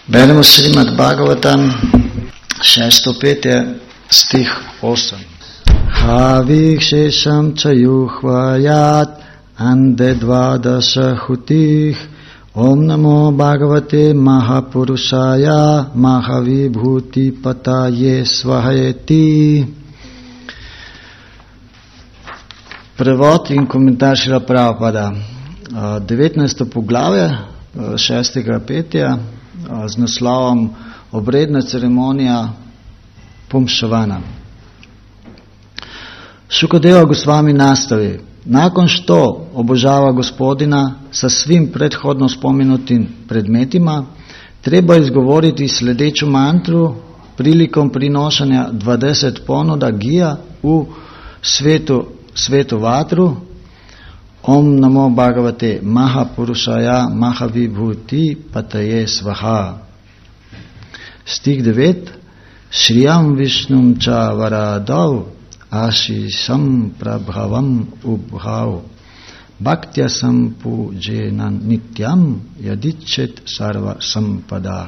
Beremo Srimad Bhagavatam, 6. petje, stih 8. Havikshesham chayuhvayat ande dvadasha hutih Om namo Bhagavate Mahapurushaya Mahavibhuti Pataye Svahayeti. Prevod in komentar Šrila Prabhupada. 19. poglavje 6. petja z naslovom Obredna ceremonija Pumšavana. Šukadeva Gosvami nastavi: nakon što obožava Gospodina sa svim prethodno spomenutim predmetima, treba izgovoriti sljedeću mantru prilikom prinošanja 20 ponuda gija u svetu vatru. Om namo Bhagavate Mahapurushaya Mahavibhuti Pataye Svaha. Stih 9. Shriyam Vishnum cha varadav Ashisham prabhavam ubhav Bhaktya sampujenan nityam yadichet sarva sampadah.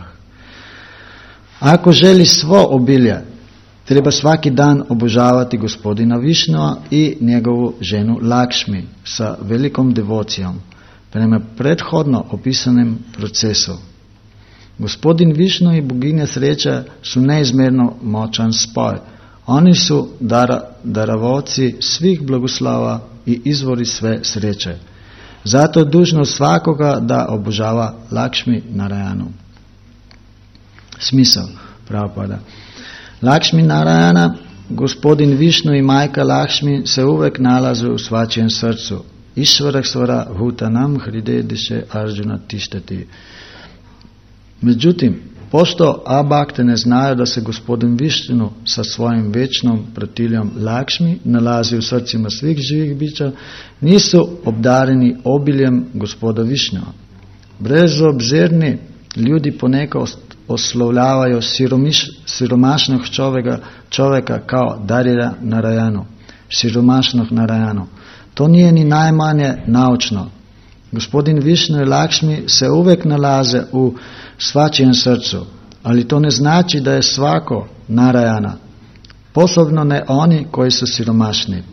Ako želi svo obilje, treba svaki dan obožavati Gospodina Višnua i njegovu ženu Lakšmi sa velikom devocijom, prema prethodno opisanem procesu. Gospodin Višnu i boginja sreća su neizmjerno moćan spoj. Oni su daravoci svih blagoslova i izvori sve sreće. Zato je dužnost svakoga da obožava Lakšmi Narayanu. Smisao Prabhupada. Lakšmi Narayana, Gospodin Višnu i majka Lakšmi se uvek nalaze u svačijem srcu. Išvaraksvara hutanam hridediše Arjuna tištati. Međutim, pošto abakte ne znaju da se Gospodin Višnu sa svojim večnom pratiljom Lakšmi nalazi u srcima svih živih bića, nisu obdareni obiljem Gospoda Višnua. Brezobzirni ljudi ponekad oslovljavaju siromašnog čovjeka kao Darira Narayanu, siromašnog Narayanu. To nije ni najmanje naučno. Gospodin Višnu i Lakšmi se uvek nalaze u svačijem srcu, ali to ne znači da je svako Narayana, posebno ne oni koji su siromašni.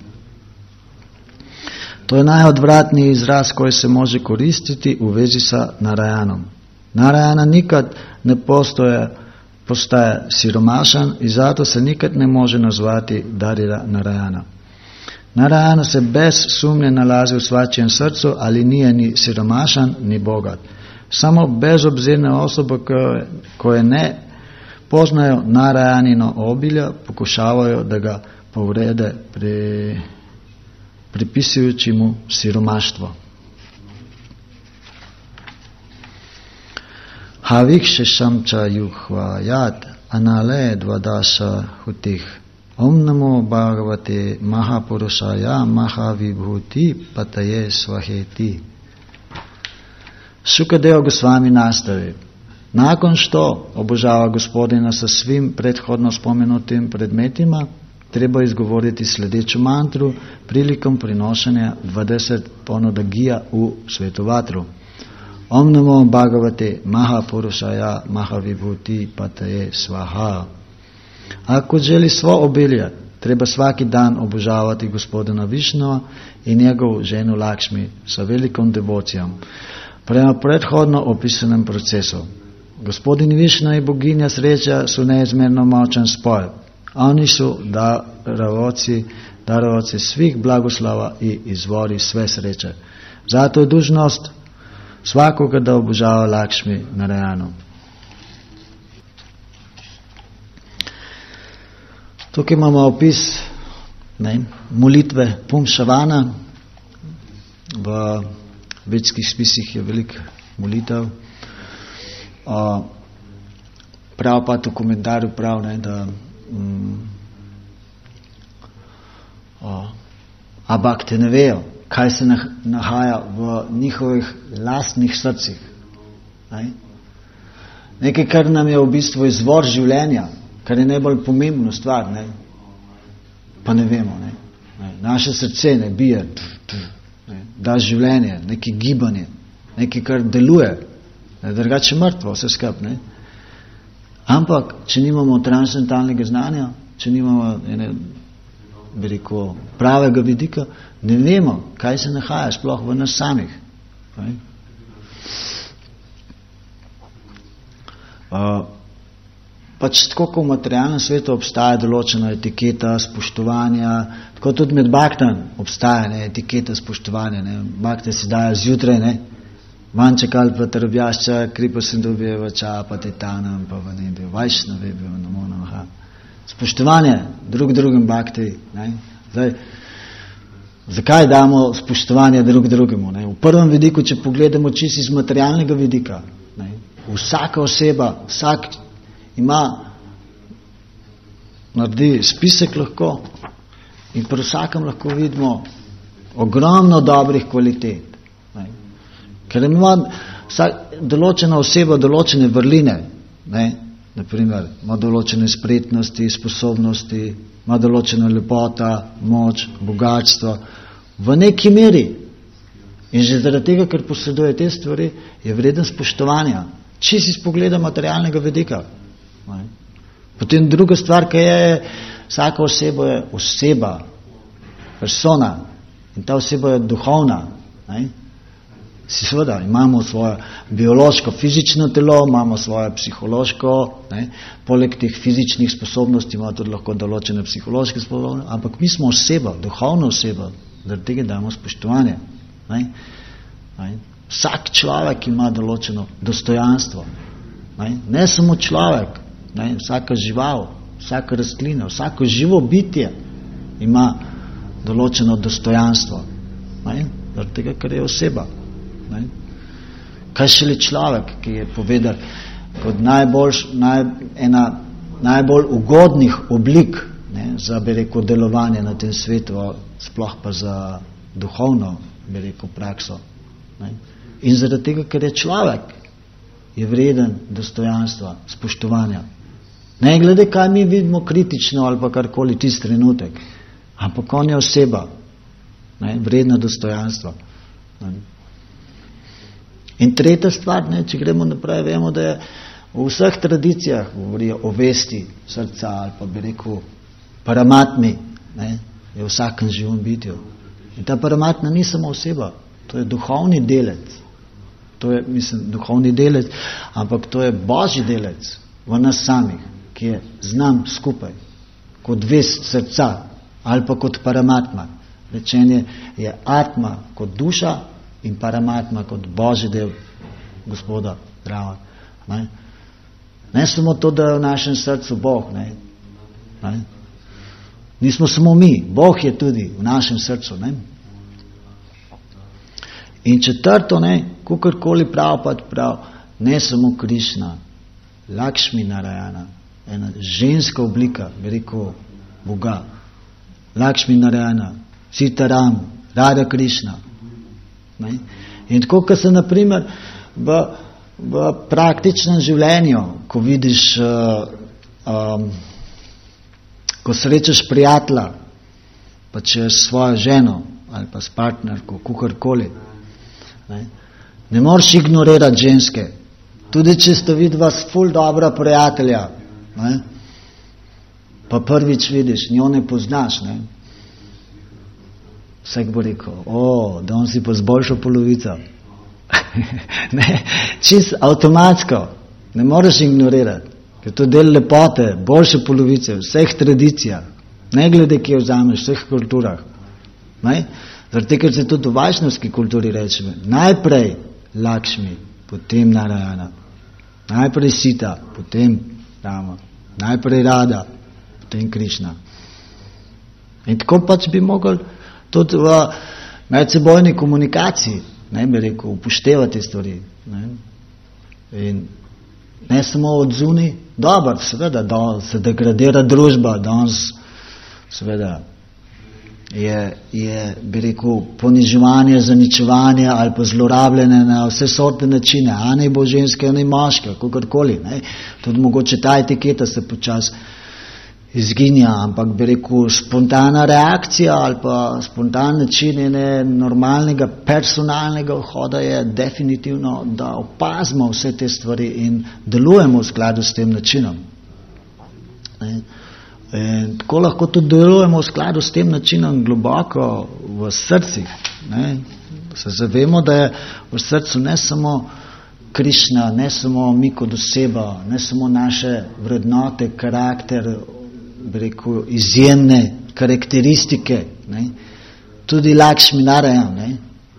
To je najodvratniji izraz koji se može koristiti u vezi sa Narayanom. Narayana nikad ne postaje siromašan i zato se nikad ne može nazvati Darira Narayana. Narayana se bez sumnje nalazi u svačijem srcu, ali nije ni siromašan ni bogat. Samo bezobzirne osobe koje ne poznaju Narayanino obilja pokušavaju da ga povrede pripisujući mu siromaštvo. Havikshesham cha yuhvayat anale dvadasha hutih Om namo Bhagavate Mahapurushaya Mahavibhuti Pataye Svaheti. Šukadeva Gosvami nastavi: nakon što obožava Gospodina sa svim prethodno spomenutim predmetima, treba izgovoriti sljedeću mantru prilikom prinošenja 20 ponuda gija u svetu vatru. Om namo Bhagavate Mahapurushaya Mahavibhuti Pataye Svaha. Ako želi svo obilje, treba svaki dan obožavati Gospodina Višnua i njegovu ženu Lakšmi sa velikom devocijom, prema prethodno opisanem procesu. Gospodin Višnu i boginja sreća su neizmjerno moćan spoj. Oni su darovaci svih blagoslova i izvori sve sreće. Zato je dužnost svakoga da obožava Lakšmi Narayanu. Tukaj imamo opis molitve Pumšavana. V vedskih spisih je veliko molitev. Prabhupada v komentarju pravi, da abakte ne vejo, kaj se nahaja v njihovih lastnih srcih. Nekaj, kar nam je v bistvu izvor življenja, kar je najbolj pomembna stvar, pa ne vemo. Naše srce ne bije, da življenje, nekaj gibanje, nekaj, kar deluje, drugače mrtvo vse skupaj. Ampak, če nimamo transcendentalnega znanja, če nimamo pravega vidika, ne vemo, kaj se nahaja sploh v nas samih. Pač tako, ko v materialnem svetu obstaja določena etiketa spoštovanja, tako tudi med baktan obstaja etiketa spoštovanja. Bakte si dajo zjutraj, Vanček ali pa Trobjašča, Kripa Sindhubijevača, pa Titanam, pa Vanebi, Vajšnavi, Namo Namaha. Spoštovanje drug drugim bakti. Zdaj, zakaj damo spoštovanje drug drugemu? V prvem vidiku, če pogledamo čisto iz materialnega vidika, vsaka oseba, vsak naredi spisek lahko in pri vsakem lahko vidimo ogromno dobrih kvalitet. Ker ima določena oseba določene vrline, naprimer, ima določene spretnosti, sposobnosti, ima določena lepota, moč, bogatstvo, v neki meri. In že zaradi tega, ker poseduje te stvari, je vreden spoštovanja. Če si spogleda materialnega vidika. Potem druga stvar, ki je, vsaka oseba je oseba, persona, in ta oseba je duhovna. Seveda, imamo svoje biološko, fizično telo, imamo svoje psihološko, poleg teh fizičnih sposobnosti imamo tudi lahko določene psihološke sposobnosti, ampak mi smo oseba, duhovna oseba, zaradi tega damo spoštovanje. Vsak človek ima določeno dostojanstvo. Ne samo človek, vsaka žival, vsaka rastlina, vsako živo bitje ima določeno dostojanstvo. Zaradi tega, ker je oseba. Kaj šele človek, ki je povedal kot ena najbolj ugodnih oblik za, delovanje na tem svetu, sploh pa za duhovno, prakso. In zaradi tega, ker je človek, je vreden dostojanstva, spoštovanja. Ne glede, kaj mi vidimo kritično ali pa karkoli tisti trenutek, ampak on je oseba, vredna dostojanstva. In tretja stvar, če gremo naprej, vemo, da je v vseh tradicijah govorijo o vesti srca ali pa paramatmi, je v vsakem živem bitju. In ta paramatma ni samo oseba, to je duhovni delec. To je, duhovni delec, ampak to je božji delec v nas samih, ki je z nam skupaj, kot vest srca ali pa kot paramatma. Rečenje je atma kot duša in paramatma kot božji del Gospoda Drava. Ne samo to, da je v našem srcu Bog. Nismo samo mi, Bog je tudi v našem srcu. In četrto, kakorkoli prav, ne samo Krišna, Lakšmi Narayana, ena ženska oblika, Boga. Lakšmi Narayana, Sitaram, Radha Krišna. In tako, ko se naprimer v praktičnem življenju, ko vidiš, ko srečaš prijatelja, pa če s svojo ženo ali pa s partnerko, kakorkoli, ne moreš ignorirati ženske. Tudi če sta vidva ful dobra prijatelja, pa prvič vidiš, njo ne poznaš, vsak bo rekel, da on si pa zboljšal polovico. Čist avtomatsko, ne moreš ignorirati, ker to del lepote, boljše polovice, vseh tradicijah, ne glede, ki jo vzameš, vseh kulturah. Zaradi tega se tudi v vajšnavski kulturi rečeme, najprej Lakšmi, potem Narayana, najprej Sita, potem Rama, najprej Radha, potem Krišna. In tako pač bi mogli tudi v medsebojni komunikaciji, upoštevati stvari. In ne samo od zunaj, dobro, seveda, da se degradira družba, danes seveda je poniževanje, zaničevanje ali pa zlorabljene na vse sorte načine, a ne bo ženske, a ne moške, kakorkoli. Tudi mogoče ta etiketa se počasi izginja, ampak bi rekel, spontana reakcija ali pa spontan način normalnega personalnega vhoda je definitivno, da opazimo vse te stvari in delujemo v skladu s tem načinom. In tako lahko tudi delujemo v skladu s tem načinom globoko v srcih. Se zavemo, da je v srcu ne samo Krišna, ne samo mi kot oseba, ne samo naše vrednote, karakter, bi rekel, izjemne karakteristike, tudi Lakšmi Narayan,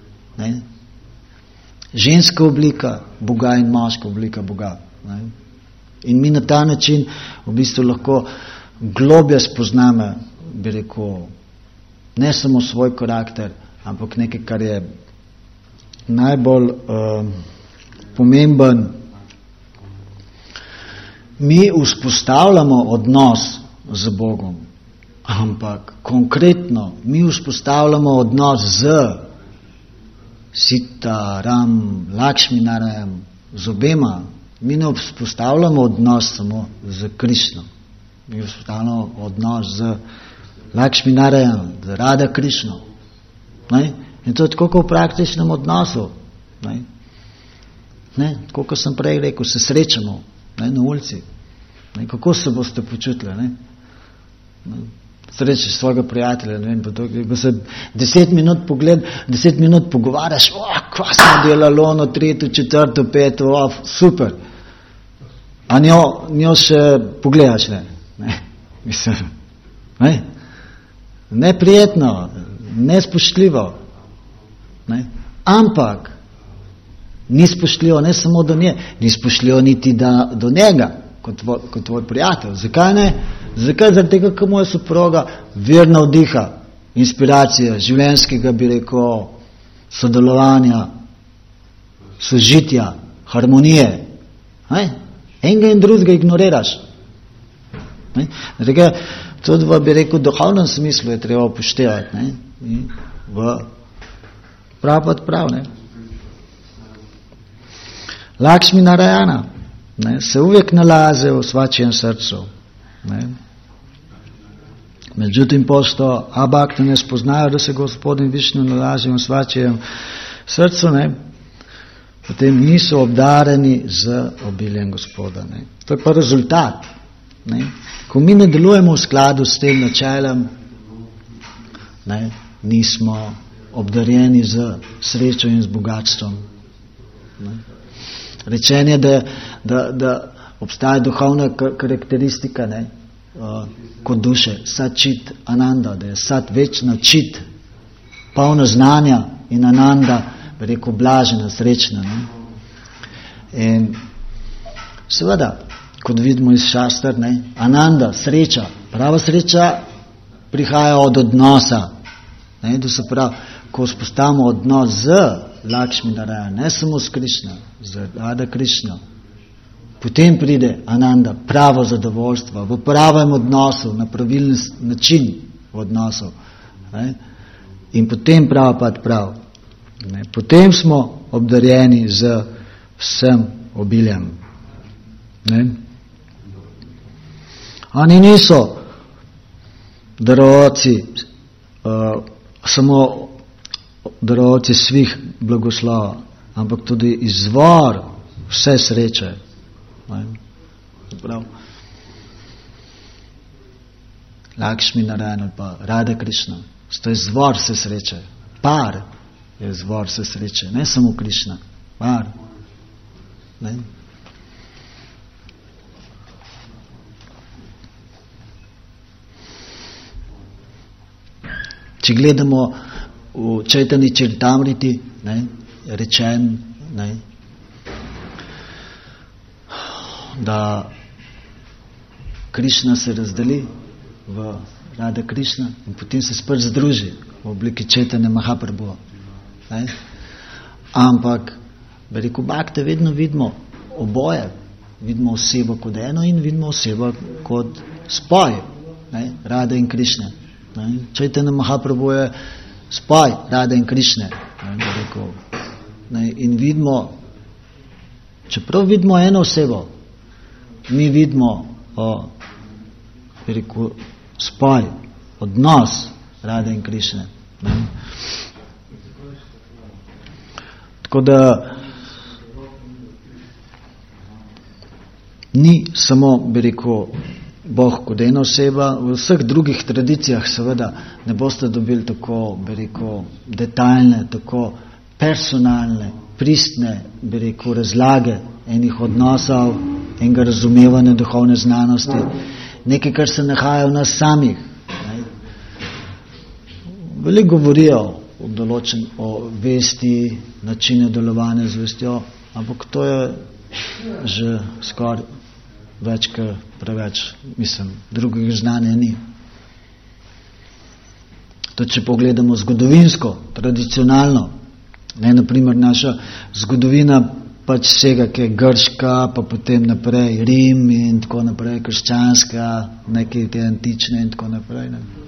ženska oblika Boga in moška oblika Boga. In mi na ta način v bistvu lahko globje spoznamo, bi rekel, ne samo svoj karakter, ampak nekaj, kar je najbolj pomemben. Mi vzpostavljamo odnos z Bogom, ampak konkretno mi vzpostavljamo odnos z Sita, Ram, Lakšmi Narayan, z obema. Mi ne vzpostavljamo odnos samo z Krišno, mi vzpostavljamo odnos z Lakšmi Narayan, z Rada Krišno. In to je tako kot v praktičnem odnosu. Tako kot sem prej rekel, se srečamo na ulici. Kako se boste počutili? Srečiš svojega prijatelja, pa se 10 minut pogovarjaš, kva smo delali, 3., 4., 5., super. A njo še pogledaš, Mislim, neprijetno, nespoštljivo. Ampak ni spoštljivo ne samo do nje, ni spoštljivo niti do njega, kot tvoj prijatelj. Zakaj ne? Zakaj? Zaradi tega, ker moja soproga verna vdiha, inspiracija, življenjskega, bi rekel, sodelovanja, sožitja, harmonije. Enega in drugega ignoriraš. Zdaj, tudi v, bi rekel, duhovnem smislu je treba upoštevati. V prav. Lakšmi Narayana se uvijek nalaze u svačijem srcu. Međutim, pošto abakti ne spoznajo, da se Gospodin Višnu nalazi u svačijem srcu, potem niso obdareni z obiljem Gospoda. To je pa rezultat. Ko mi ne delujemo v skladu s tem načelem, nismo obdarjeni z srečo in z bogatstvom. Rečenje, da obstaja duhovna karakteristika kot duše, sat čit ananda, da je sat večna čit, polna znanja in ananda, bi rekel, blažena, srečna. In seveda, kot vidimo iz šastr, ananda, sreča, prava sreča prihaja od odnosa. To se pravi, ko vzpostavimo odnos z Lakšmi Narayan, ne samo s Krišno, z Rada Krišno, potem pride ananda, pravo zadovoljstvo, v pravem odnosu, na pravilen način v odnosu. In potem prav. Potem smo obdarjeni z vsem obiljem. Oni niso darovalci, samo darovalci svih blagoslova, ampak tudi izvor vse sreče. Lakšmi Narayan ali pa Rada Krišna, to je izvor vse sreče. Par je izvor vse sreče, ne samo Krišna, par. Če gledamo v Čaitanya Charitamriti, je rečen, da Krišna se razdeli v Rada Krišna in potem se spet združi v obliki Čaitanya Mahaprabhu. Ampak, bi rekel, bhakte vedno vidimo oboje. Vidimo osebo kot eno in vidimo osebo kot spoj, Rada in Krišne. Čaitanya Mahaprabhu je spoj Rade in Krišne. In vidimo, čeprav vidimo eno osebo, mi vidimo rekel, spoj, odnos Radhe in Krišne. Tako da ni samo, bi rekel, Bog kot ena oseba, v vseh drugih tradicijah seveda ne boste dobili tako, bi rekel, detaljne, tako personalne, pristne, bi rekel, razlage enih odnosov, enega razumevanja duhovne znanosti, nekaj, kar se nahaja v nas samih. Veliko govorijo o vesti, načinu delovanja z vestjo, ampak to je že skoraj več, kot preveč, mislim, drugih znanja ni. To, če pogledamo zgodovinsko, tradicionalno, naprimer naša zgodovina pač sega, ki je grška, pa potem naprej Rim in tako naprej, krščanska, neke te antične in tako naprej.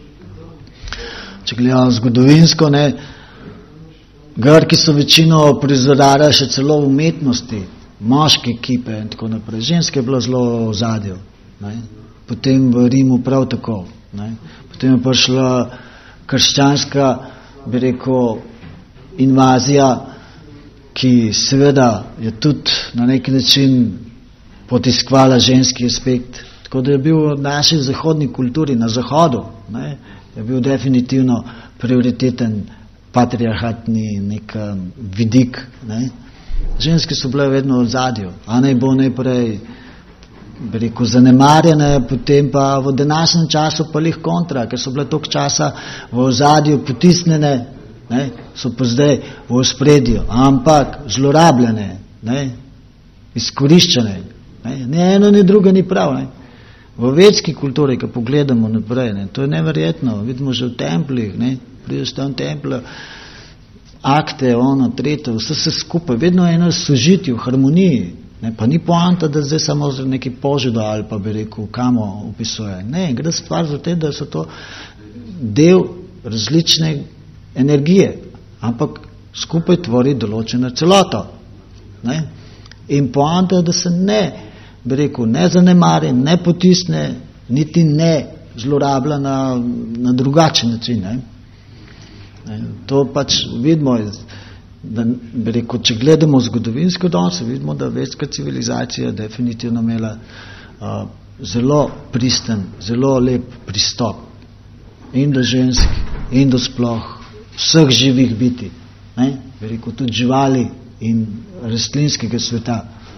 Če gledamo zgodovinsko, Grki so večino prizorali še celo v umetnosti, moške ekipe in tako naprej. Ženske je bilo zelo v ozadju. Potem v Rimu prav tako. Potem je prišla krščanska, bi rekel, invazija, ki seveda je tudi na neki način potiskvala ženski aspekt. Tako da je bil v naši zahodni kulturi, na zahodu, je bil definitivno prioriteten patriarhatni nek vidik. Ženske so bile vedno v zadju, a naj bo najprej, bi rekel, zanemarjene, potem pa v današnjem času pa lih kontra, ker so bile toliko časa v ozadju potisnjene, so pa zdaj v ospredju, ampak zlorabljene, izkoriščene. Ne eno, ni drugo, ni prav. V vedski kulturi, ko pogledamo naprej, to je neverjetno, vidimo že v templih, prideš tam templja, akte, tretje, vse skupaj, vedno eno sožitje, v harmoniji. Pa ni poanta, da zdaj samo za neki požido ali pa bi rekel, kamo opisuje. Ne, gre stvar za te, da so to del različne energije, ampak skupaj tvori določeno celoto. In poanta je, da se ne, bi rekel, ne zanemari, ne potisne, niti ne zlorablja na drugačen način. To pač vidimo, da, bi rekel, če gledamo zgodovinsko danes, vidimo, da vedska civilizacija definitivno imela zelo pristen, zelo lep pristop in do žensk, in do sploh vseh živih biti, bi rekel, tudi živali in rastlinskega sveta.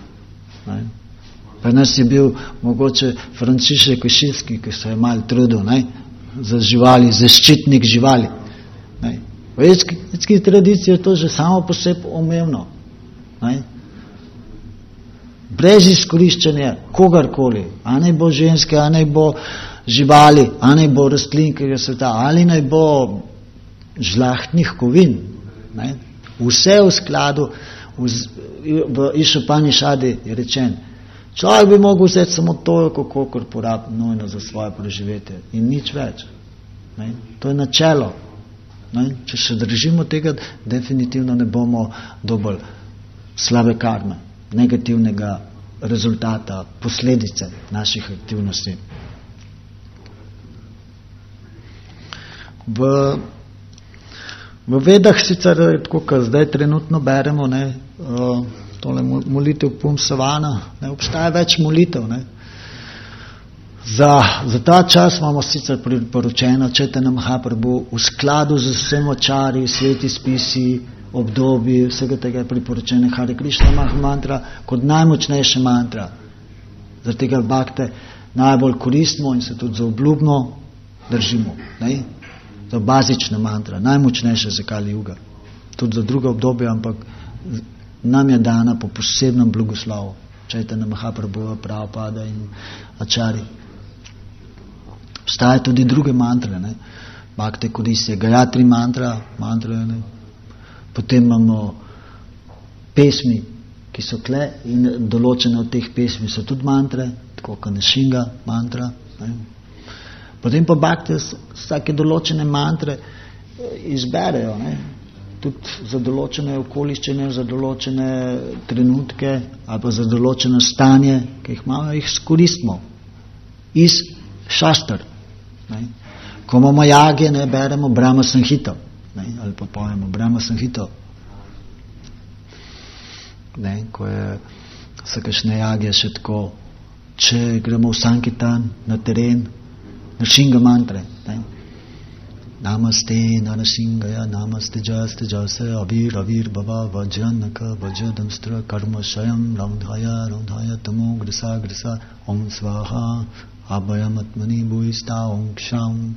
Pa nas je bil mogoče Frančišek Košilski, ki se je malo trudil za živali, zaščitnik živali. V vedski tradiciji je to že samo po sebi omembno. Brez izkoriščanja kogarkoli, a naj bo ženske, a naj bo živali, a naj bo rastlinkega sveta, ali naj bo žlahtnih kovin. Vse v skladu, v Išopanišadi je rečen, človek bi mogel vzeti samo toliko, kolikor porabi nujno za svoje preživetje in nič več. To je načelo. Če se držimo tega, definitivno ne bomo dobili slabe karme, negativnega rezultata, posledice naših aktivnosti. V Vedah sicer, tako kot zdaj trenutno beremo, tole molitev Pumsavana, obstaja več molitev. Za ta čas imamo sicer priporočeno Chaitanya Mahaprabhu v skladu z vsemi čari, sveti spisi, obdobji, vsega tega je priporočeno Hare Krishna mantra kot najmočnejša mantra. Zaradi tega bhakte najbolj koristimo in se tudi zaobljubno držimo. To je bazična mantra, najmočnejša za Kali Yuga. Tudi za druga obdobja, ampak nam je dana po posebnem blagoslovu. Chaitanya Mahaprabhu, Prabhupada in Acharya. Obstajajo tudi druge mantre, Bhakti Kodisje, Gayatri mantra, potem imamo pesmi, ki so kle in določene od teh pesmi so tudi mantre, tako kot Nishinga mantra. Potem pa Bhakti vsake določene mantre izberejo, tudi za določene okoliščine, za določene trenutke ali pa za določeno stanje, ki jih imamo, jih skoristimo iz šastar. Ne. Ko imamo jage, ne, beremo Brahma Samhito, ne, ali pa pojemo Brahma Samhito. Ne, ko so kakšne jage še tako, če gremo v Sankitan na teren, Nrsinga mantre, ne. Namaste Narasingaya, Namaste Jaste Jase, Avir Avir Baba, Vajanaka, Vajadamstra, Karma Shayam, Ramdhaya Tamo, Grisa Grisa, Om Svaha, Abhayam Atmani Bhuista, Om Ksham.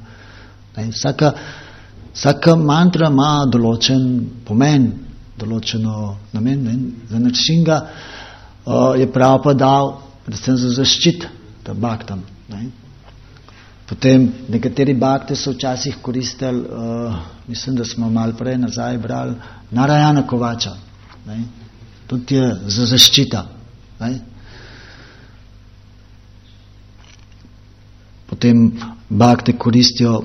Vsaka mantra ima določen pomen, določeno namen. Ne? Za Nrsinga je prav pa dal, predvsem za zaščit, da bhaktam. Ne? Potem nekateri bhakti so včasih koristili, mislim, da smo malo prej nazaj brali, Narayana Kovača. Ne? Tudi je za zaščita. Ne? Potem bhakti koristijo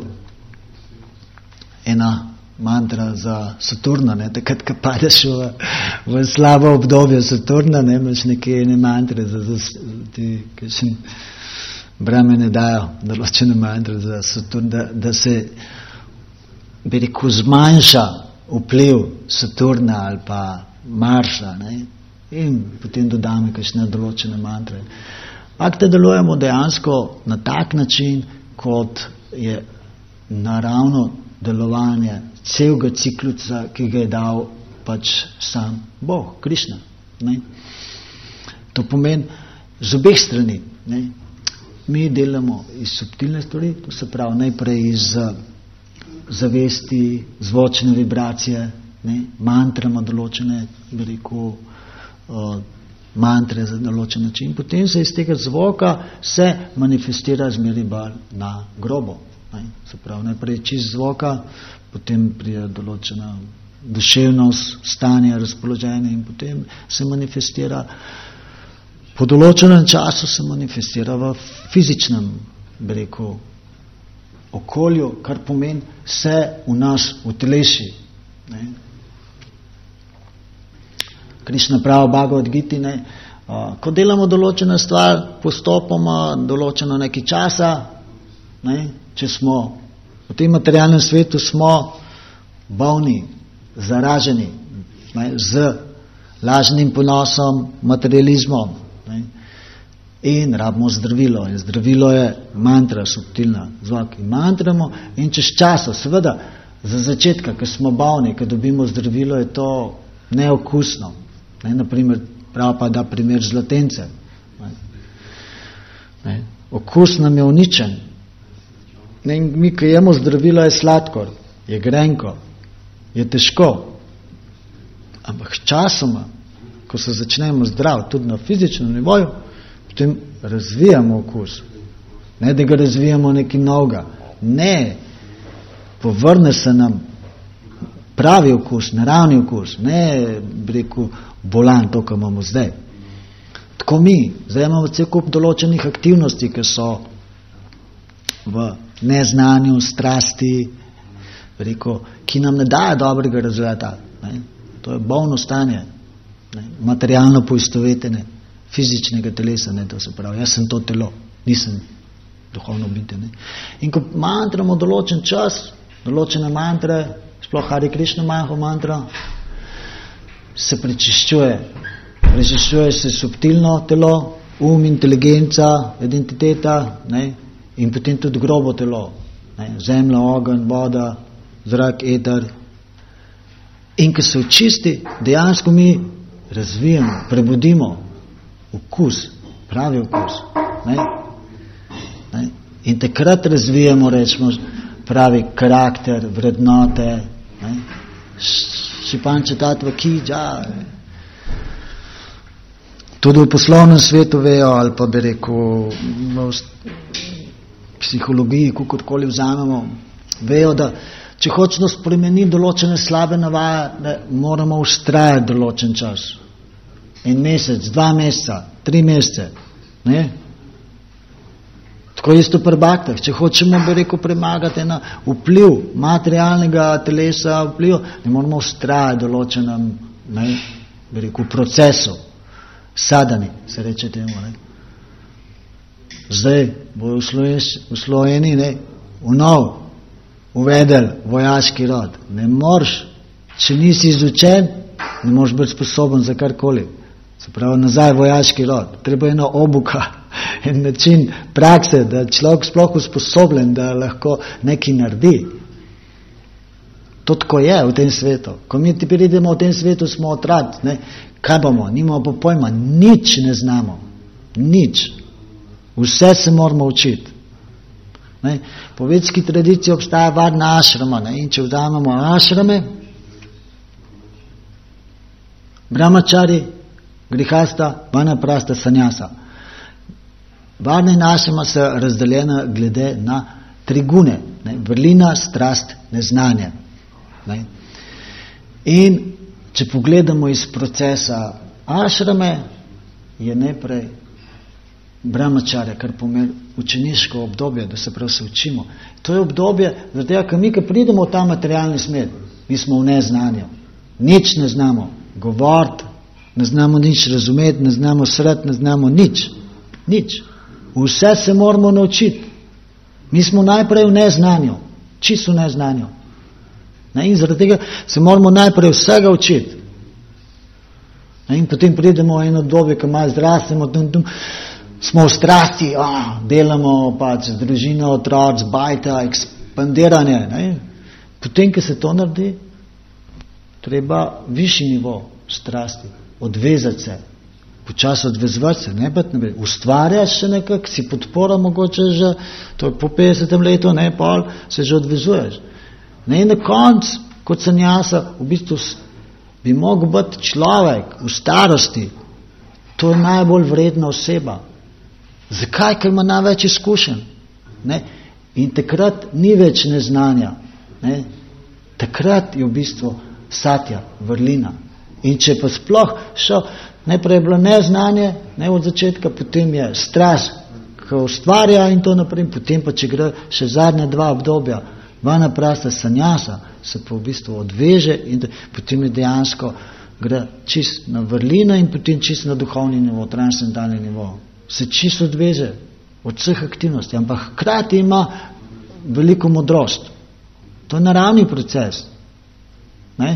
ena mantra za Saturna, ne? Takrat, ko padeš v slabo obdobje Saturna, ne? Imaš neke ene mantre za ti, kakšen Brahmane dajo določene mantre za Saturn, da se, bi rekel, zmanjša vpliv Saturna ali pa Marsa, ne? In potem dodamo kakšne določene mantre. Bhakti delujemo dejansko na tak način, kot je naravno delovanje celega ciklusa, ki ga je dal pač sam Bog, Krišna. Ne? To pomeni z obeh strani. Ne? Mi delamo iz subtilne stvari, to se pravi najprej iz zavesti, zvočne vibracije, ne, mantrama določene, bi rekel, mantre za določen način. Potem se iz tega zvoka se manifestira zmeri bolj na grobo. Ne. Se pravi, najprej čist zvoka, potem pride določena duševnost, stanje, razpoloženje in potem se manifestira. Po določenem času se manifestira v fizičnem, bi rekel, okolju, kar pomeni se v nas uteleši. Ne. Krišna pravi v Bhagavad Giti, ne, ko delamo določena stvar, postopoma določeno nekaj časa, ne, če smo v tem materialnem svetu, smo bolni, zaraženi, ne, z lažnim ponosom, materializmom. In rabimo zdravilo. In zdravilo je mantra, subtilna zvok. In mantramo in čez časa, seveda, za začetka, ko smo bolni, ko dobimo zdravilo, je to neokusno. Ne, naprimer, prav pa da primer zlatence. Ne, okus nam je uničen. Ne, mi, ko jemo zdravilo, je sladkor, je grenko, je težko. Ampak časoma, ko se začnemo zdrav, tudi na fizičnem nivoju, potem razvijamo okus. Ne, da ga razvijamo nekaj novega. Ne, povrne se nam pravi okus, naravni okus. Ne, bi rekel, bolan to, kar imamo zdaj. Tako mi, zdaj imamo cel kup določenih aktivnosti, ki so v neznanju, strasti, bi rekel, ki nam ne daje dobrega rezultata. Ne. To je bolno stanje. Ne, materialno poistovetene fizičnega telesa, ne, to se pravi, jaz sem to telo, nisem duhovno bitje. Ne. In ko mantramo določen čas, določene mantre, sploh Hare Krišna mantra, se prečiščuje. Prečiščuje se subtilno telo, inteligenca, identiteta, ne, in potem tudi grobo telo. Ne, zemlja, ogenj, voda, zrak, eter. In ko se očisti, dejansko mi razvijamo, prebudimo okus, pravi okus. Ne? Ne? In takrat razvijamo, rečemo, pravi karakter, vrednote. Šipanče tatva kidža. Tudi v poslovnem svetu vejo, ali pa bi rekel, v psihologiji, kakorkoli vzamemo, vejo, da če hočemo spremeniti določene slabe navade, moramo vztrajati določen čas. 1 mesec, 2 meseca, 3 mesece. Ne? Tako isto pri bhaktah. Če hočemo, bi rekel, premagati na vpliv materialnega telesa, vpliv, ne moramo vztrajati določenem, ne, bi rekel, procesu. Sadani, se reče temu. Ne? Zdaj bojo v Sloveniji, ne, uvedel vojaški rod. Ne moreš, če nisi izučen, ne moreš biti sposoben za karkoli. Se pravi, nazaj vojaški rod. Treba eno obuka, en način prakse, da človek sploh usposobljen, da lahko nekaj naredi. To tako je v tem svetu. Ko mi ti pridemo v tem svetu, smo otrad. Ne? Kaj bomo? Nimamo pa pojma. Nič ne znamo. Nič. Vse se moramo učiti. Ne? Po vedski tradiciji obstaja varna ašrama. Ne? In če vzamemo ašrame, brahmačari, grihasta, vanaprasta, sanjasa. Varna in ašrama so razdeljena glede na tri gune. Ne? Vrlina, strast, neznanje. Ne? In če pogledamo iz procesa ašrame, je najprej brahmačarja, kar pomeni učeniško obdobje, da se prav se učimo. To je obdobje, zato ker mi, ko pridemo v ta materialni smet, mi smo v neznanju. Nič ne znamo govoriti, ne znamo nič razumeti, ne znamo sreti, ne znamo nič. Nič. Vse se moramo naučiti. Mi smo najprej v neznanju, čisto v neznanju. In zaradi tega se moramo najprej vsega učiti. In potem pridemo v eno obdobje, ko malo zrastemo, smo v strasti, delamo pač z družino, otroci, bajta, ekspandiranje. Ne? Potem, ko se to naredi, treba višji nivo strasti, odvezati se, počasi odvezvati se, ne biti naprej. Ustvarjaš še nekako, si podpora mogoče že, to je po 50 letu, ne, pol, se že odvezuješ. Ne, in na koncu, kot sanjasa, v bistvu bi mogel biti človek v starosti, to je najbolj vredna oseba. Zakaj? Ker ima največ izkušenj. Ne? In takrat ni več neznanja. Ne? Takrat je v bistvu satja, vrlina. In če pa sploh šel, najprej je bilo neznanje, ne od začetka, potem je strast, ko ustvarja in to naprej, potem pa če gre še zadnja dva obdobja, vanaprasta, sanjasa, se pa v bistvu odveže in potem je dejansko gre čist na vrlino in potem čist na duhovni nivo, transcendentalni nivo. Se čisto odveže od vseh aktivnosti, ampak hkrati ima veliko modrost. To je naravni proces. Ne?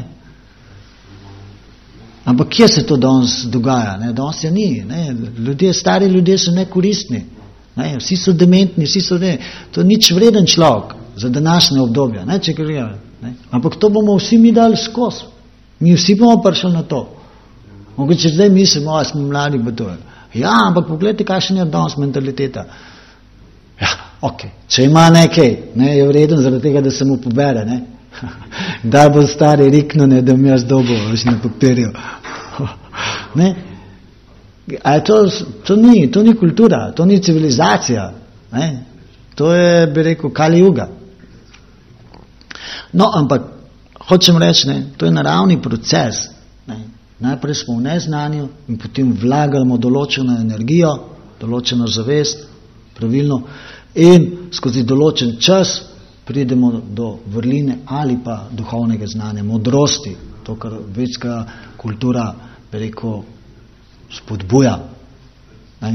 Ampak kje se to danes dogaja? Ne? Danes je ni. Ne? Ljudje, stari ljudje so nekoristni. Ne? Vsi so dementni, vsi so ne. To je nič vreden človek za današnje obdobje. Ne? Če gre, ne? Ampak to bomo vsi mi dali skozi. Mi vsi bomo prišli na to. Mogoče zdaj mislimo, smo mladi, bo to je. Ja, ampak pogledajte, kakšen je danes mentaliteta. Ja, okej. Če ima nekaj, ne, je vreden zaradi tega, da se mu pobere, ne. Da bo stari rikno, ne, da mi jaz dobo na papirju. Ne. A to ni kultura, to ni civilizacija. Ne. To je, bi rekel, Kali Juga. No, ampak, hočem reči, ne, to je naravni proces. Ne. Najprej smo v neznanju in potem vlagamo določeno energijo, določeno zavest, pravilno, in skozi določen čas pridemo do vrline ali pa duhovnega znanja, modrosti, to, kar vedska kultura, bi rekel, spodbuja. Ne?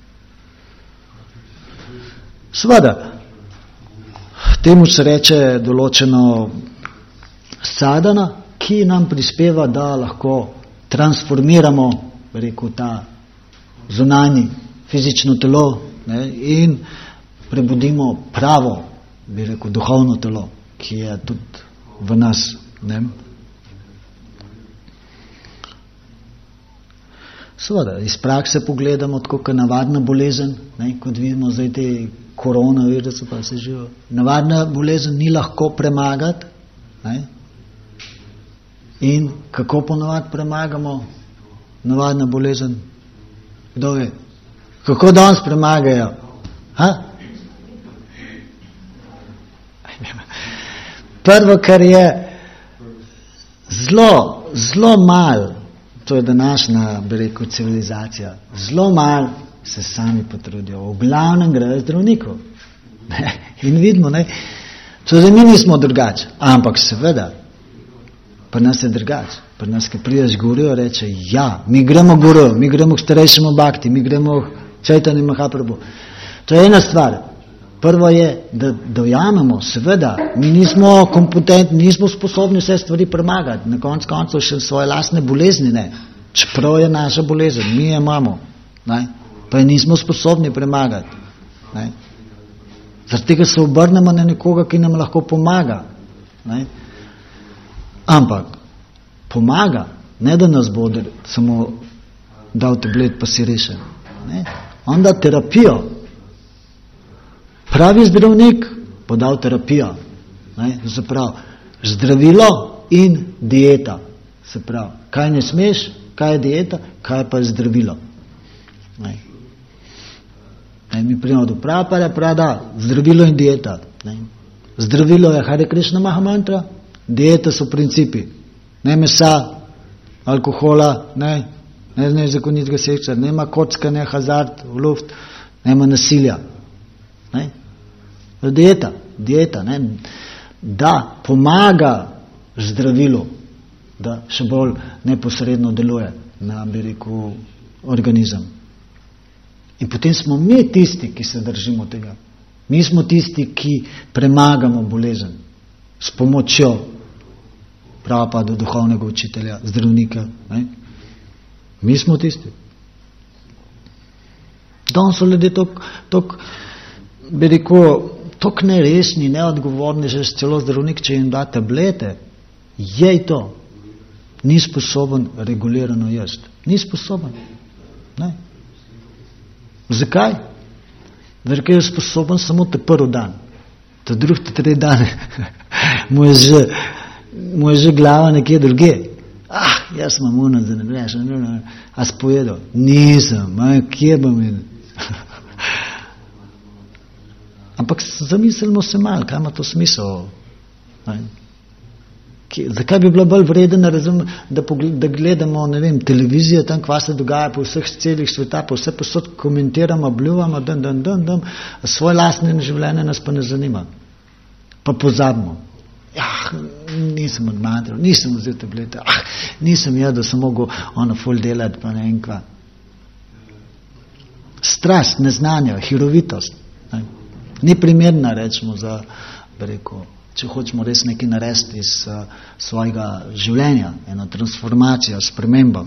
Seveda, temu se reče določeno sadhana, ki nam prispeva, da lahko transformiramo, bi rekel, ta zunanji fizično telo, ne, in prebudimo pravo, bi rekel, duhovno telo, ki je tudi v nas. Ne. Seveda, iz prakse pogledamo, tako kot navadna bolezen, ne, kot vidimo zdaj te koronavirusa, pa se živijo. Navadna bolezen ni lahko premagati, ne. In kako ponovadi premagamo navadna bolezen? Kdo ve? Kako danes premagajo? Ha? Prvo, kar je zelo malo, to je današnja, bi rekel, civilizacija, zelo malo se sami potrudijo. V glavnem grejo zdravnikov. In vidimo, ne? Tudi mi nismo drugače, ampak seveda, pa nas je drugače. Pri nas, ki prideš guru, reče, ja, mi gremo guru, mi gremo k starejšemu bhakti, mi gremo k Chaitanya Mahaprabhu. To je ena stvar. Prvo je, da dojamemo, seveda, mi nismo kompetentni, nismo sposobni vse stvari premagati, na koncu koncev še svoje lastne bolezni ne. Čeprav je naša bolezen, mi je imamo, ne? Pa je nismo sposobni premagati. Ne? Zaradi tega se obrnemo na nekoga, ki nam lahko pomaga. Ne? Ampak pomaga, ne da nas bo samo dal tablet pa si rešen. Ne? On da terapijo. Pravi zdravnik bo dal terapijo. Ne? Se pravi, zdravilo in dieta. Se pravi, kaj ne smeš, kaj je dieta, kaj pa je zdravilo. Ne? Ne, mi prijemo do prada, zdravilo in dieta. Ne? Zdravilo je Hare Krishna Mahamantra, dieta so principi. Ne mesa, alkohola, ne nezakonitega seksa, nema kocka, ne hazard, v luft, nema nasilja. Ne? Dieta, ne? Da pomaga zdravilu, da še bolj neposredno deluje na, bi rekel, organizem. In potem smo mi tisti, ki se držimo tega. Mi smo tisti, ki premagamo bolezen s pomočjo Prabhupada, duhovnega učitelja, zdravnika. Ne? Mi smo tisti. Danes so ljudje bi rekel, tok neresni, neodgovorni, že celo zdravnik, če jim da tablete, jej to. Ni sposoben regulirano jesti. Ni sposoben. Ne? Zakaj? Ker je sposoben samo te prvi dan. Ta drugi, te 3 dane mu je že glava nekje druge. Jaz sem imunen, da ne greš. A si pojedel? Nisem, kje bom in... Ampak zamislimo se malo, kaj ima to smisel? Zakaj bi bilo bolj vreden, da gledamo, ne vem, televizijo, tam kva se dogaja po vseh celih sveta, po vse posod komentiramo, bljuvamo, svoje lastne življenje nas pa ne zanima. Pa pozabimo. Nisem odmatral, nisem vzel tablete, nisem jedel, sem mogel ono ful delati, pa ne vem kva. Strast, neznanje, hirovitost. Ne? Ni primerna, rečemo, za, bi rekel, če hočemo res nekaj narediti iz svojega življenja, eno transformacijo, spremembo.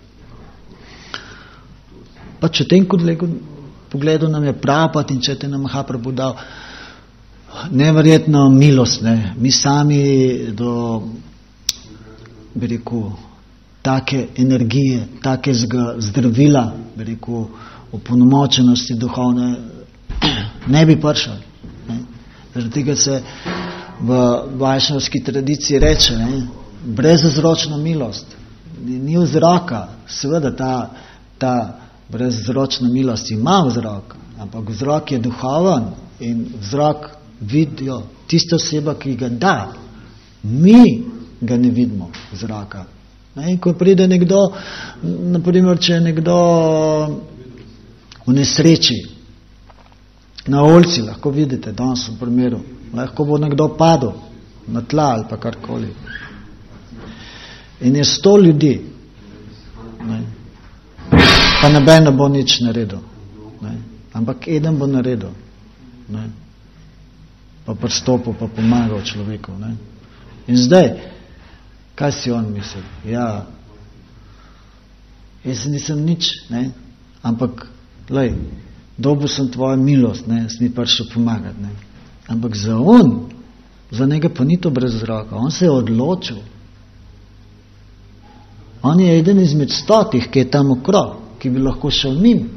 Pa če tem pogledu nam je Prabhupada in če te nam Mahaprabhu dal neverjetno milost, ne? Mi sami do, bi rekel, take energije, take zdravila, bi rekel, opolnomočenosti duhovne, ne bi prišel. Zaradi tega se v vajšnavski tradiciji reče, ne, brezvzročna milost. Ni vzroka, seveda ta brezvzročna milost ima vzrok, ampak vzrok je duhoven in vzrok vidijo tista oseba, ki ga da. Mi ga ne vidimo vzroka. In ko pride nekdo, naprimer, če je nekdo v nesreči, na ulici, lahko vidite, danes v primeru, lahko bo nekdo padel na tla ali pa karkoli. In je 100 ljudi, ne, pa noben ne bo nič naredil, ne, ampak eden bo naredil, ne, pa pristopil, pa pomagal človeku. Ne. In zdaj, kaj si on misli? Ja, jaz nisem nič, ne, ampak, glej, dobil sem tvojo milost, ne, si mi prišel pomagati, ne. Ampak za njega pa ni to brez vzroka. On se je odločil. On je eden izmed 100, ki je tam okrog, ki bi lahko šel mimo.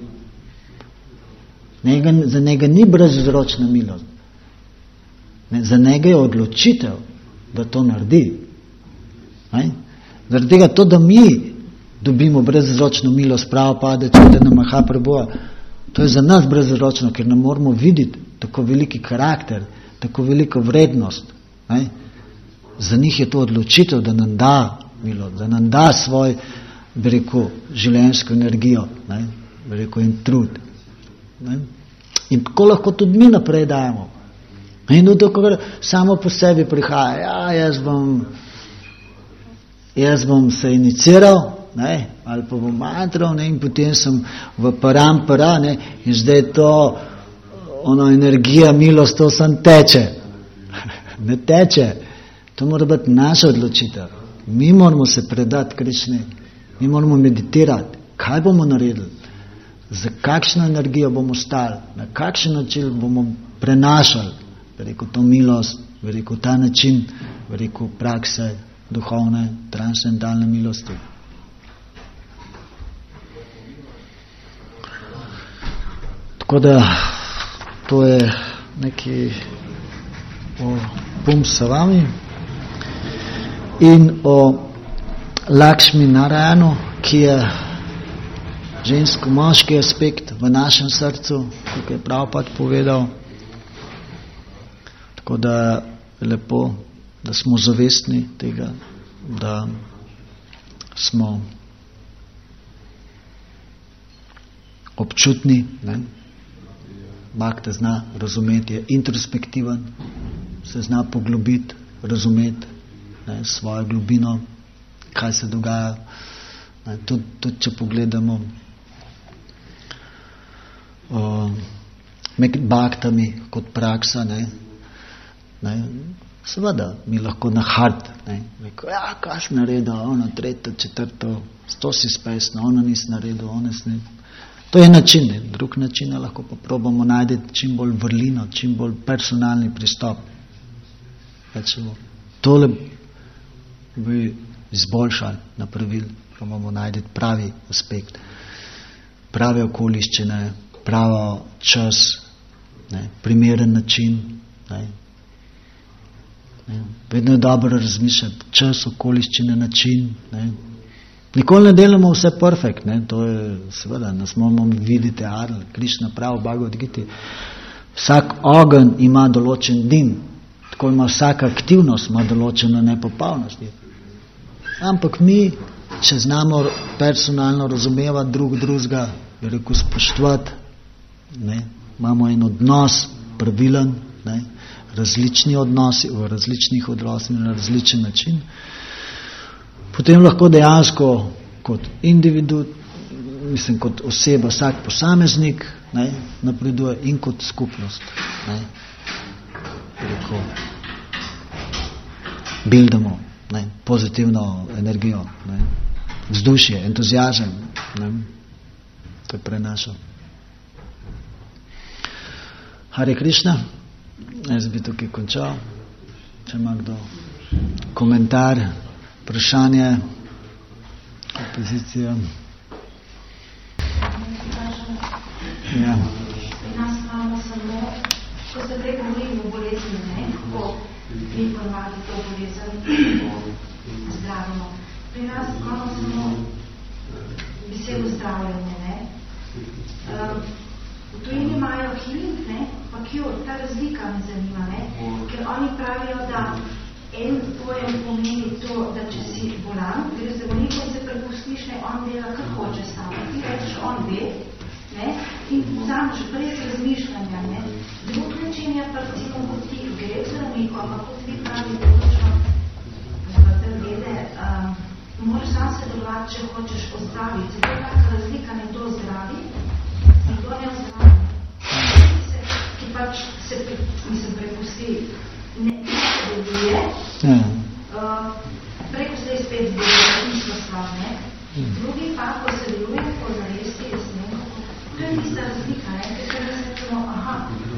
Za njega ni brezvzročna milost. Ne, za njega je odločitev, da to naredi. Ne. Zaradi tega to, da mi dobimo brezvzročno milost, Prabhupada, Čaitanja Mahaprabhuja, to je za nas brezvzročno, ker ne moramo videti tako veliki karakter, tako veliko vrednost. Ne? Za njih je to odločitev, da nam da milost, da nam da svoj, bi rekel, življenjsko energijo, ne? Bi rekel, in trud. Ne? In tako lahko tudi mi naprej dajemo. In to, kar samo po sebi prihaja, jaz bom se iniciral, ne, ali pa v mantro, ne, in potem sem v parampara, ne, in zdaj to ona energija, milost, to sem teče. Ne teče. To mora biti naša odločitev. Mi moramo se predati Krišni. Mi moramo meditirati. Kaj bomo naredili? Za kakšno energijo bomo stali? Na kakšen način bomo prenašali? Rekel to milost, rekel ta način, rekel prakse, duhovne, transcendentalne milosti. Tako da to je neki o Pumsavami in o Lakšmi Narayanu, ki je žensko-moški aspekt v našem srcu, kot je Prabhupada povedal. Tako da je lepo, da smo zavestni tega, da smo občutni, ne? Bhakta zna razumeti, je introspektiven, se zna poglobiti, razumeti, ne, svojo globino, kaj se dogaja. Tudi če pogledamo med bhaktami kot praksa, ne, seveda mi lahko na hard, rekel, ja, kaj si naredil, ono, tretjo, četrto, to si spesno, ono nisi naredil, ono si ne. To je način, ne. Drug način lahko pa probamo najti čim bolj vrlino, čim bolj personalni pristop. Rečemo, tole bi izboljšali, napravili, probamo najti pravi aspekt, prave okoliščine, pravo čas, ne, primeren način. Ne. Vedno je dobro razmišljati, čas, okoliščine, način. Ne. Nikoli ne delamo vse perfekt, ne. To je seveda, nas moramo videti, Krišna prav, Bhagavad Gita. Vsak ogenj ima določen dim, tako ima vsaka aktivnost, ima določeno nepopolnosti. Ampak mi, če znamo personalno razumevati drugega, bi rekel spoštovati, ne, imamo en odnos pravilen, ne, različni odnosi, v različnih odnosih na različen način, potem lahko dejansko kot individu, mislim kot oseba, vsak posameznik, ne, napreduje in kot skupnost. Ne, rekel, buildamo, ne, pozitivno energijo, ne, vzdušje, entuziazem, ne, to je prenašal. Hare Krišna, jaz bi tukaj končal, če ima kdo komentar, vprašanje, opozicija. Ja. Nas imamo samo, ko se prej govorimo o bolezni, ne, ko mi ponavadi to bolezen zdravimo. Pri nas imamo samo besedo zdravljenje, ne. V tujini imajo healing, ne, pa cure, ta razlika me zanima, ne, ker oni pravijo, da en pojem pomeni to, da če si bolan, greš za bolnikom in se prepustiš, ne, on dela, kar hoče samo. Ti rečeš, on ve, ne, in vzameš brez razmišljanja, ne. Drug način je pa recimo, kot ti greš za bolnikom, ampak kot vi pravi, točno, da vede, moraš sam se delovati, če hočeš ozdraviti. Zato je taka razlika, nekdo zdravi, nekdo ne ozdravi. Ki pač se prepusti, ne deluje, preko se je spet deluje, isto stvar, ne. Drugi pa, ko se deluje, ko zavesti, jaz ne vem, to je tista razlika, ne, ker se rečemo, aha,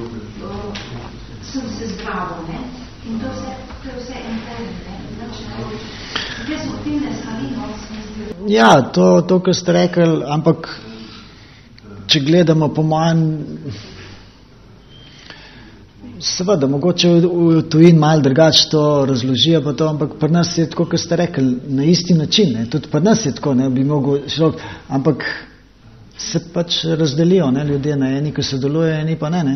sem se zdravo, ne, in to je vse internet, ne, znači, ne, so optimne skalino, Ja, to, kar ste rekli, ampak če gledamo po mojem, seveda, mogoče v tujini malo drugače to razložijo, pa to, ampak pri nas je tako, kot ste rekli, na isti način, ne? Tudi pri nas je tako, ne, bi mogel širok, ampak se pač razdelijo, ne, ljudje, ne, eni, ki sodelujejo, eni pa ne.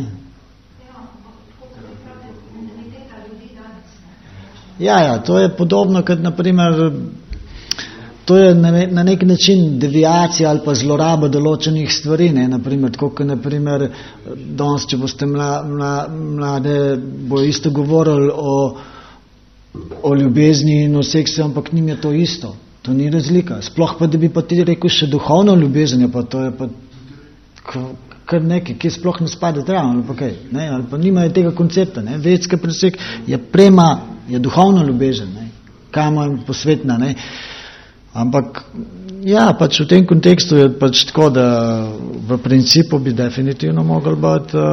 Ja, to je podobno, kot naprimer, to je na nek način deviacija ali pa zloraba določenih stvari, ne, naprimer, tako kot naprimer, danes, če boste mlade, bo isto govorili o ljubezni in o seksu, ampak njim je to isto, to ni razlika. Sploh pa, da bi pa ti rekel še duhovno ljubezen, pa to je pa, kar nekaj, ki sploh ne spada zdravo, ali pa kaj, ne, ali pa nimajo tega koncepta, ne, vedski presek je prema, je duhovno ljubezen, ne, kamo je posvetna, ne, ampak, ja, pač v tem kontekstu je pač tako, da v principu bi definitivno mogel biti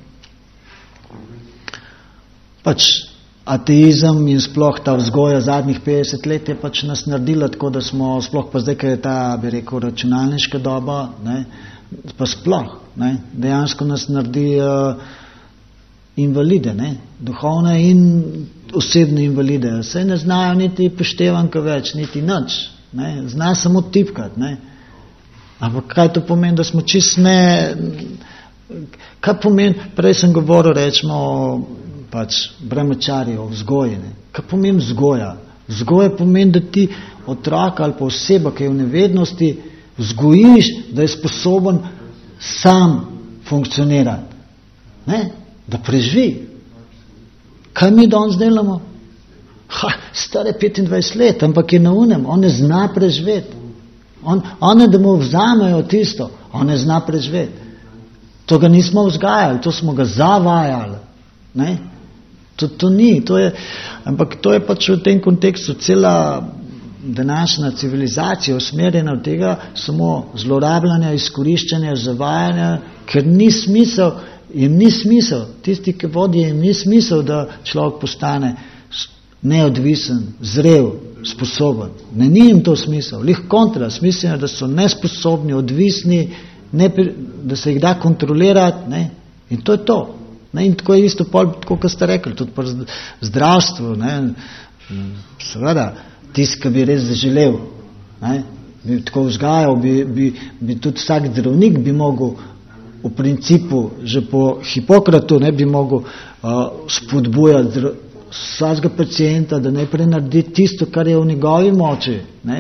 pač ateizem in sploh ta vzgoja zadnjih 50 let je pač nas naredila tako, da smo sploh pa zdaj, ker je ta, bi rekel, računalniška doba, ne, pa sploh, ne, dejansko nas naredi invalide, ne, duhovne in osebne invalide. Saj ne znajo niti poštevanka več, niti nič, ne, zna samo tipkat, ne. Ampak kaj to pomeni, da smo čist ne, kaj pomeni, prej sem govoril, rečemo, pač brahmačari o vzgoji, ne. Kaj pomeni vzgoja? Vzgoja pomeni, da ti otrok ali pa oseba, ki je v nevednosti, vzgojiš, da je sposoben sam funkcionirati. Ne? Da preživi. Kaj mi danes delamo? Star je 25 let, ampak je na unem, on ne zna preživeti. On ne, da mu vzamejo tisto, on ne zna preživeti. To ga nismo vzgajali, to smo ga zavajali. Ne? To ni, to je, ampak to je pač v tem kontekstu cela današnja civilizacija usmerjena od tega samo zlorabljanja, izkoriščanja, zavajanja, ker ni smisel, jim ni smisel, tisti, ki vodijo, jim ni smisel, da človek postane neodvisen, zrel, sposoben. Ni jim to smisel, lih kontra, smisel je, da so nesposobni, odvisni, da se jih da kontrolirati, ne? In to je to. Ne, in tako je isto pol, tako kot ste rekli, tudi pa zdravstvo, ne, seveda, tisti, ki bi res zaželel, ne, bi tako vzgajal, bi tudi vsak zdravnik bi mogel v principu, že po Hipokratu, ne, bi mogel spodbujati vsakega pacienta, da najprej naredi tisto, kar je v njegovi moči, ne.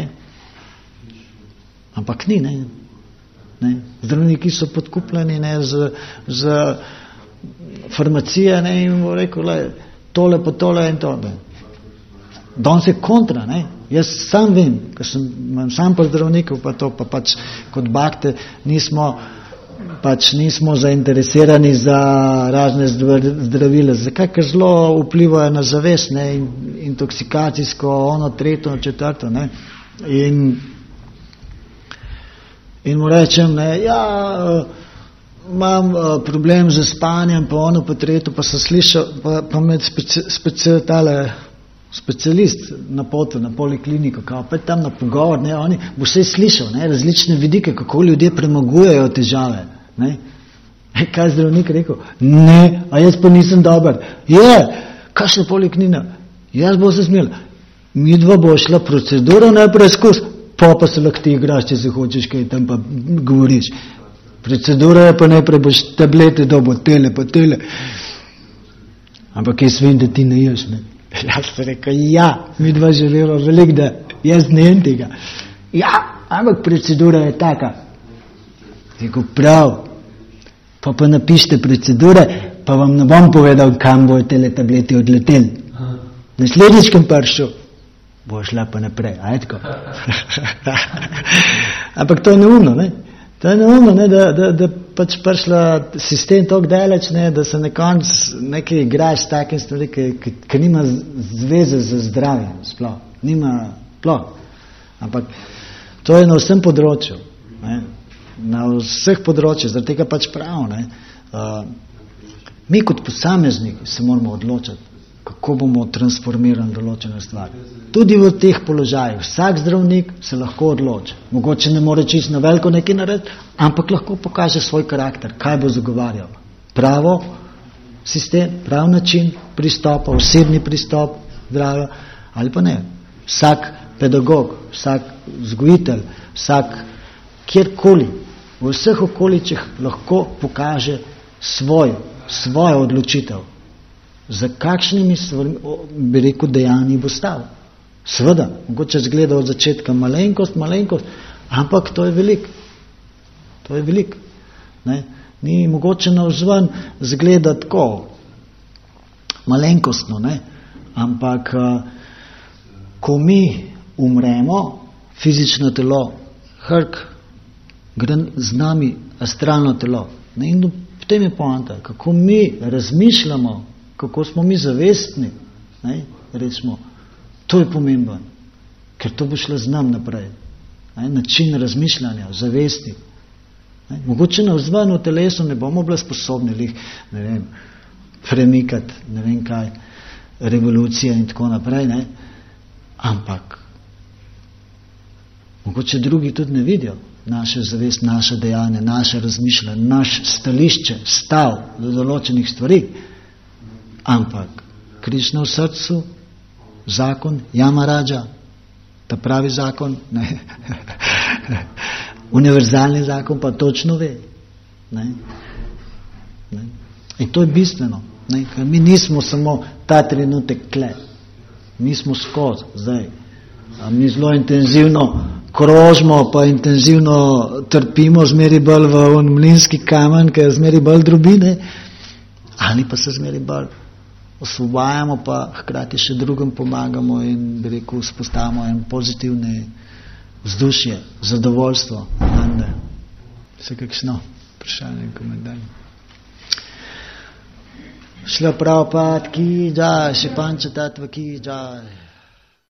Ampak ni, ne. Zdravniki so podkupljeni, ne, z farmacije, ne, in bo rekel, le, tole pa tole in to. Danes je kontra, ne. Jaz sam vem, ker imam sam pa zdravnikov, pa to, pa pač kot bakte nismo zainteresirani za razne zdravile. Zakaj? Ker zelo vplivajo na zavest, ne, intoksikacijsko, ono, tretjo, četrto, ne. In mu rečem, ne, ja, imam problem z spanjem, pa ono, pa tretjo, pa sem slišal, pa med specialist na potu, na polikliniko, kao, pa tam na pogovor, ne, oni bo vse slišal, ne, različne vidike, kako ljudje premagujejo težave, ne. Kaj zdravnik rekel? Ne, a jaz pa nisem dober. Kakšna poliknina? Jaz bo se smel. Midva bo šla proceduro najprej skozi, pa se lahko ti igraš, če se hočeš kaj tam pa govoriš. Procedura je pa najprej boš tablete dobo, tele pa tele. Ampak jaz vem, da ti ne ješ, ne. Jaz sem rekel, ja, mi dva želimo veliko, da jaz ne jem tega. Ja, ampak procedura je taka. Rekel, prav, pa napišite procedure, pa vam ne bom povedal, kam bojo tele tablete odleteli. Naslednjič, kam prišel, bo šla pa naprej, ajtko. Ampak to je neumno, ne. To je neumno, ne, da pač prišla sistem toliko daleč, ne, da se nekonc nekaj igraš s takim stvari, ki nima zveze z zdravjem, sploh. Nima, sploh. Ampak to je na vsem področju, ne, na vseh področjih, zaradi tega pač prav, ne. Mi kot posamezniki se moramo odločiti, kako bomo transformirali določene stvari. Tudi v teh položajih. Vsak zdravnik se lahko odloči. Mogoče ne more čisto na veliko nekaj narediti, ampak lahko pokaže svoj karakter, kaj bo zagovarjal. Pravo sistem, prav način pristopa, osebni pristop, zdravja, ali pa ne. Vsak pedagog, vsak vzgojitelj, vsak kjerkoli, v vseh okoličih lahko pokaže svojo odločitev. Za kakšnimi stvarmi, bi rekel, dejanji bo stal. Seveda, mogoče zgleda od začetka malenkost, ampak to je veliko. To je veliko. Ni mogoče navzven zgleda tako malenkostno, ne? Ampak ko mi umremo, fizično telo, hrk, gre z nami astralno telo. Ne? In potem je poanta, kako mi razmišljamo, kako smo mi zavestni, ne? Recimo, to je pomembno, ker to bo šlo z nam naprej. Ne? Način razmišljanja, zavesti. Ne? Mogoče navzven v telesu ne bomo bili sposobni ne vem, premikati, ne vem kaj, revolucije in tako naprej, ne? Ampak mogoče drugi tudi ne vidijo naše zavest, naše dejanje, naše razmišljanje, naš stališče, stav do določenih stvari. Ampak Krišna v srcu, zakon, Yamaraja, ta pravi zakon, ne? Univerzalni zakon pa točno ve. Ne? Ne? In to je bistveno. Ne? Ker mi nismo samo ta trenutek kle. Mi smo skozi zdaj. Mi zelo intenzivno krožimo, pa intenzivno trpimo zmeri bolj v mlinski kamen, ker zmeri bolj drobine, ali pa se zmeri bolj osvobajamo, pa hkrati še drugim pomagamo in, bi rekel, vzpostavimo en pozitivne vzdušje, zadovoljstvo. Vse kakšno vprašanje, komentar. Šla Prabhupada ki jai, Šri Pančatattva ki jai.